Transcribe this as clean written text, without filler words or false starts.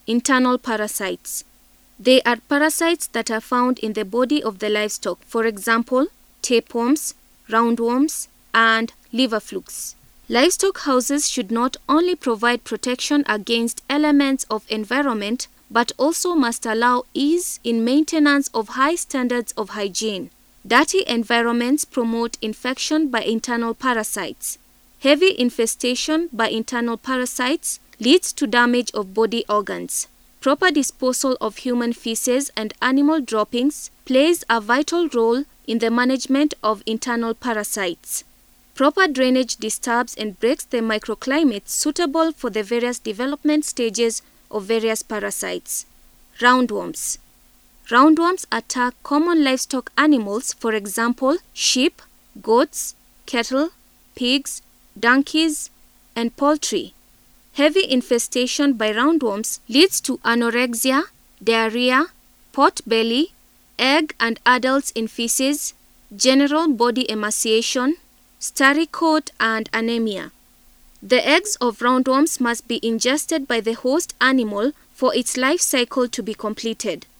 Internal parasites. They are parasites that are found in the body of the livestock, for example, tapeworms, roundworms, and liver flukes. Livestock houses should not only provide protection against elements of environment, but also must allow ease in maintenance of high standards of hygiene. Dirty environments promote infection by internal parasites. Heavy infestation by internal parasites leads to damage of body organs. Proper disposal of human feces and animal droppings plays a vital role in the management of internal parasites. Proper drainage disturbs and breaks the microclimate suitable for the various development stages of various parasites. Roundworms. Roundworms attack common livestock animals, for example, sheep, goats, cattle, pigs, donkeys, and poultry. Heavy infestation by roundworms leads to anorexia, diarrhea, pot belly, egg and adults in feces, general body emaciation, starry coat, and anemia. The eggs of roundworms must be ingested by the host animal for its life cycle to be completed.